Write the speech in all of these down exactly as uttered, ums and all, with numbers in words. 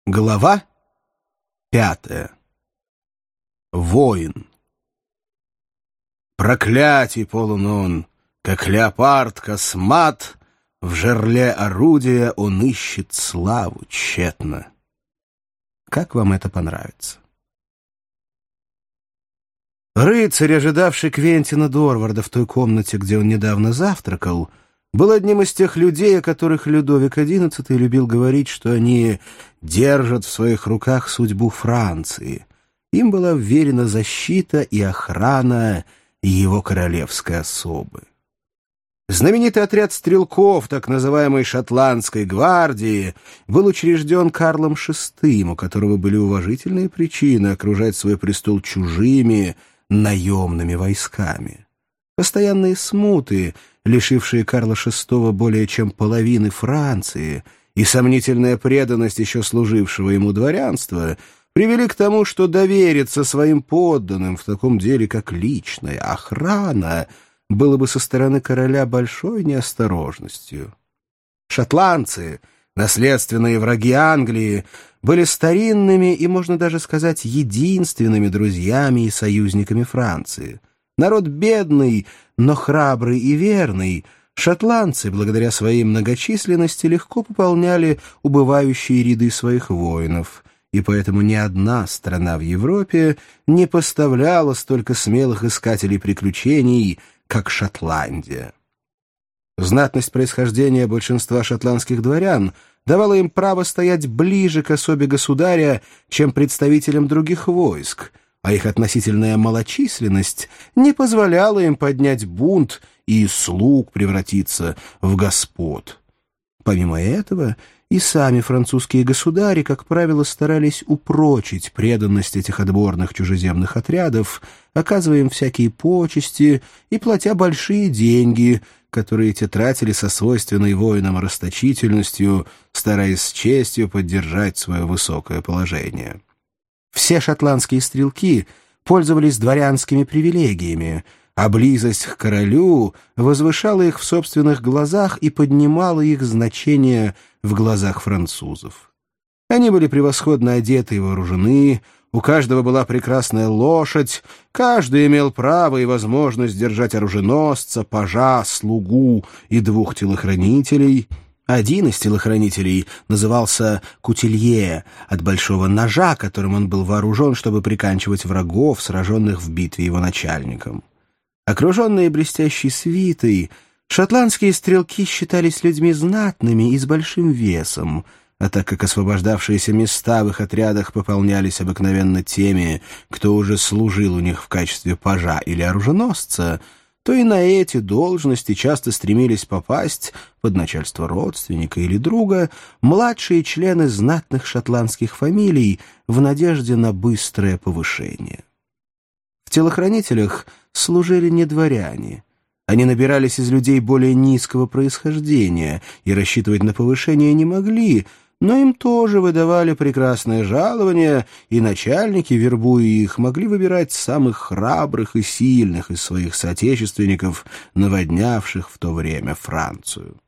Глава пятая. Воин. Проклятий полон он, как леопард космат, в жерле орудия он ищет славу тщетно. Как вам это понравится? Рыцарь, ожидавший Квентина Дорварда в той комнате, где он недавно завтракал, был одним из тех людей, о которых Людовик одиннадцатый любил говорить, что они держат в своих руках судьбу Франции. Им была вверена защита и охрана его королевской особы. Знаменитый отряд стрелков, так называемой шотландской гвардии, был учрежден Карлом шестым, у которого были уважительные причины окружать свой престол чужими наемными войсками. Постоянные смуты, лишившие Карла шестого более чем половины Франции, и сомнительная преданность еще служившего ему дворянства привели к тому, что довериться своим подданным в таком деле, как личная охрана, было бы со стороны короля большой неосторожностью. Шотландцы, наследственные враги Англии, были старинными и, можно даже сказать, единственными друзьями и союзниками Франции. Народ бедный, но храбрый и верный, шотландцы, благодаря своей многочисленности, легко пополняли убывающие ряды своих воинов, и поэтому ни одна страна в Европе не поставляла столько смелых искателей приключений, как Шотландия. Знатность происхождения большинства шотландских дворян давала им право стоять ближе к особе государя, чем представителям других войск, а их относительная малочисленность не позволяла им поднять бунт и из слуг превратиться в господ. Помимо этого, и сами французские государи, как правило, старались упрочить преданность этих отборных чужеземных отрядов, оказывая им всякие почести и платя большие деньги, которые те тратили со свойственной воинам расточительностью, стараясь с честью поддержать свое высокое положение. Все шотландские стрелки пользовались дворянскими привилегиями, а близость к королю возвышала их в собственных глазах и поднимала их значение в глазах французов. Они были превосходно одеты и вооружены, у каждого была прекрасная лошадь, каждый имел право и возможность держать оруженосца, пажа, слугу и двух телохранителей. Один из телохранителей назывался Кутилье, от большого ножа, которым он был вооружен, чтобы приканчивать врагов, сраженных в битве его начальником. Окруженные блестящей свитой, шотландские стрелки считались людьми знатными и с большим весом, а так как освобождавшиеся места в их отрядах пополнялись обыкновенно теми, кто уже служил у них в качестве пажа или оруженосца, то и на эти должности часто стремились попасть под начальство родственника или друга младшие члены знатных шотландских фамилий в надежде на быстрое повышение. В телохранителях служили не дворяне. Они набирались из людей более низкого происхождения и рассчитывать на повышение не могли, но им тоже выдавали прекрасное жалование, и начальники, вербуя их, могли выбирать самых храбрых и сильных из своих соотечественников, наводнявших в то время Францию.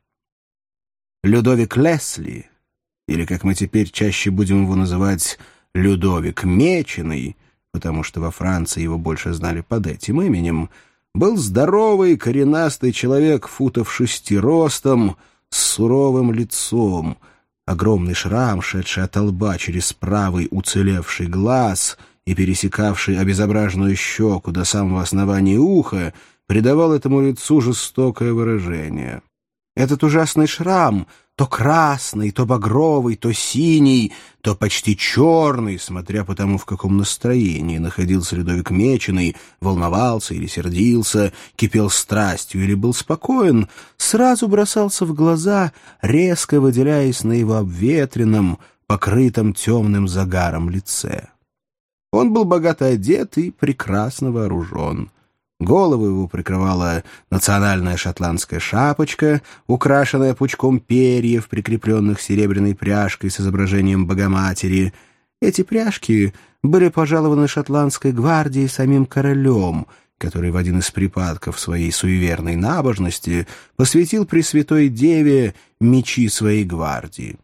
Людовик Лесли, или, как мы теперь чаще будем его называть, Людовик Меченый, потому что во Франции его больше знали под этим именем, был здоровый, коренастый человек футов шести ростом, с суровым лицом. Огромный шрам, шедший от лба через правый уцелевший глаз и пересекавший обезображенную щеку до самого основания уха, придавал этому лицу жестокое выражение. Этот ужасный шрам, то красный, то багровый, то синий, то почти черный, смотря по тому, в каком настроении находился Людовик Меченый, волновался или сердился, кипел страстью или был спокоен, сразу бросался в глаза, резко выделяясь на его обветренном, покрытом темным загаром лице. Он был богато одет и прекрасно вооружен. Голову его прикрывала национальная шотландская шапочка, украшенная пучком перьев, прикрепленных серебряной пряжкой с изображением Богоматери. Эти пряжки были пожалованы шотландской гвардией самим королем, который в один из припадков своей суеверной набожности посвятил Пресвятой Деве мечи своей гвардии.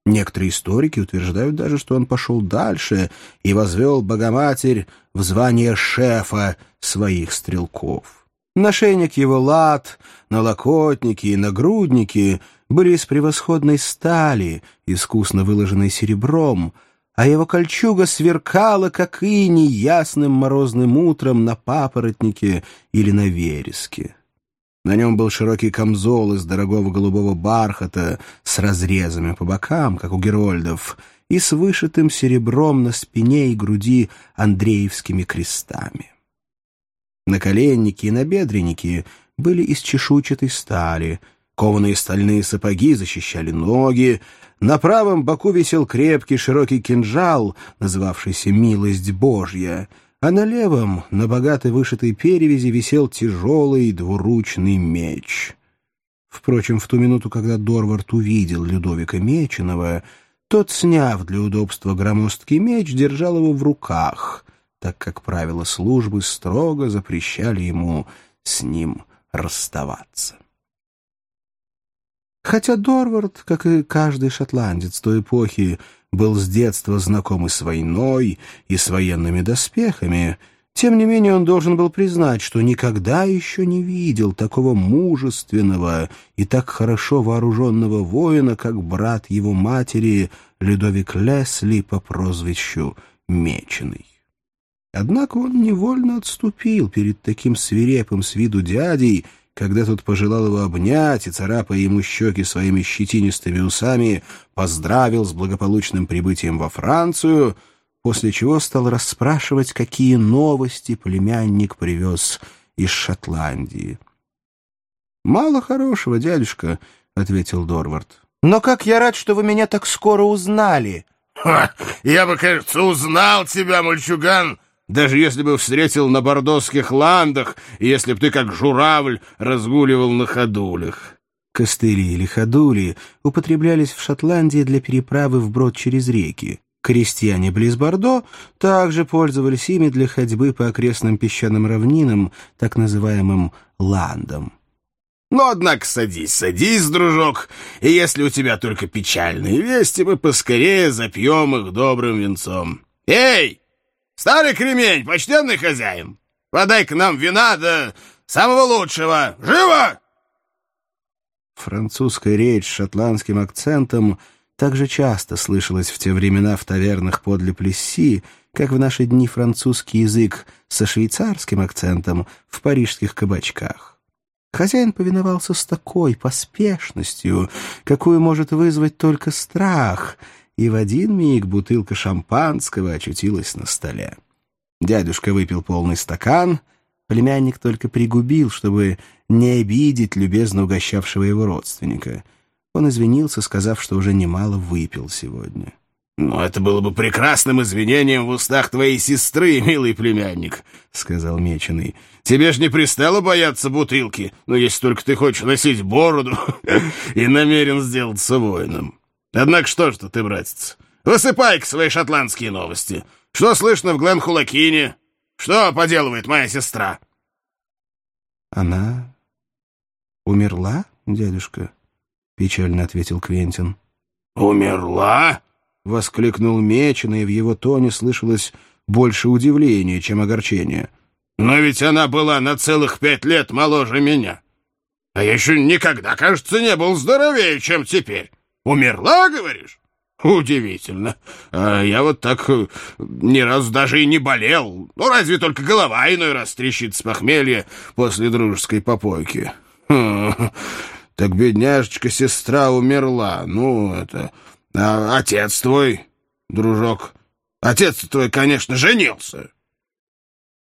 Некоторые историки утверждают даже, что он пошел дальше и возвел Богоматерь в звание шефа своих стрелков. Нашейник его лад, налокотники и нагрудники были из превосходной стали, искусно выложенной серебром, а его кольчуга сверкала, как иней, ясным морозным утром на папоротнике или на вереске. На нем был широкий камзол из дорогого голубого бархата с разрезами по бокам, как у герольдов, и с вышитым серебром на спине и груди андреевскими крестами. Наколенники и набедренники были из чешуйчатой стали, кованые стальные сапоги защищали ноги, на правом боку висел крепкий широкий кинжал, называвшийся «Милость Божья», а на левом, на богатой вышитой перевязи, висел тяжелый двуручный меч. Впрочем, в ту минуту, когда Дорвард увидел Людовика Меченого, тот, сняв для удобства громоздкий меч, держал его в руках, так как правила службы строго запрещали ему с ним расставаться. Хотя Дорвард, как и каждый шотландец той эпохи, был с детства знаком и с войной, и с военными доспехами, тем не менее он должен был признать, что никогда еще не видел такого мужественного и так хорошо вооруженного воина, как брат его матери Людовик Лесли по прозвищу Меченый. Однако он невольно отступил перед таким свирепым с виду дядей, когда тот пожелал его обнять и, царапая ему щеки своими щетинистыми усами, поздравил с благополучным прибытием во Францию, после чего стал расспрашивать, какие новости племянник привез из Шотландии. «Мало хорошего, дядюшка», — ответил Дорвард. «Но как я рад, что вы меня так скоро узнали!» «Ха! Я бы, кажется, узнал тебя, мальчуган, даже если бы встретил на бордосских ландах, и если б ты, как журавль, разгуливал на ходулях». Костыли или ходули употреблялись в Шотландии для переправы вброд через реки. Крестьяне близ Бордо также пользовались ими для ходьбы по окрестным песчаным равнинам, так называемым ландам. «Ну, однако, садись, садись, дружок, и если у тебя только печальные вести, мы поскорее запьем их добрым венцом. Эй, старый кремень, почтенный хозяин, подай-ка нам вина, да самого лучшего. Живо!» Французская речь с шотландским акцентом также часто слышалась в те времена в тавернах подле Плесси, как в наши дни французский язык со швейцарским акцентом в парижских кабачках. Хозяин повиновался с такой поспешностью, какую может вызвать только страх, и в один миг бутылка шампанского очутилась на столе. Дядюшка выпил полный стакан, племянник только пригубил, чтобы не обидеть любезно угощавшего его родственника. Он извинился, сказав, что уже немало выпил сегодня. «Ну, это было бы прекрасным извинением в устах твоей сестры, милый племянник», — сказал Меченый. «Тебе ж не пристало бояться бутылки, но если только ты хочешь носить бороду и намерен сделаться воином. Однако что ж ты, братец, высыпай-ка свои шотландские новости. Что слышно в Гленхулакине? Что поделывает моя сестра?» «Она умерла, дядюшка?» — печально ответил Квентин. «Умерла?» — воскликнул Меченый, и в его тоне слышалось больше удивления, чем огорчения. «Но ведь она была на целых пять лет моложе меня. А я еще никогда, кажется, не был здоровее, чем теперь. Умерла, говоришь? Удивительно. А я вот так ни разу даже и не болел. Ну, разве только голова иной раз трещит с похмелья после дружеской попойки. Хм. Так бедняжечка-сестра умерла. Ну, это... А отец твой, дружок, отец твой, конечно, женился.